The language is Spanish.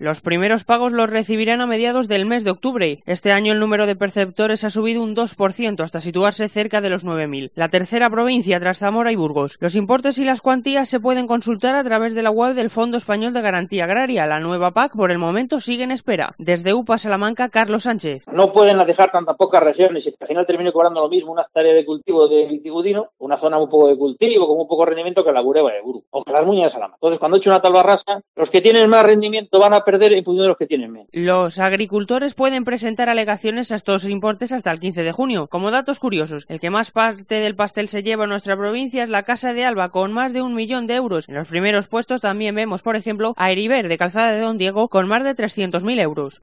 Los primeros pagos los recibirán a mediados del mes de octubre. Este año el número de perceptores ha subido un 2% hasta situarse cerca de los 9.000. La tercera provincia tras Zamora y Burgos. Los importes y las cuantías se pueden consultar a través de la web del Fondo Español de Garantía Agraria. La nueva PAC por el momento sigue en espera. Desde UPA Salamanca, Carlos Sánchez. No pueden dejar tantas pocas regiones y que al final termine cobrando lo mismo una hectárea de cultivo de vitigudino, una zona un poco de cultivo, con un poco de rendimiento que la Bureba de Burgos o que las Muñas de Salamanca. Entonces, cuando he hecho una talbarrasa, los que tienen más rendimiento van a perder en función de los que tienen menos. Los agricultores pueden presentar alegaciones a estos importes hasta el 15 de junio. Como datos curiosos, el que más parte del pastel se lleva en nuestra provincia es la Casa de Alba, con más de 1 millón de euros. En los primeros puestos también vemos, por ejemplo, a Heriber de Calzada de Don Diego, con más de 300.000 euros.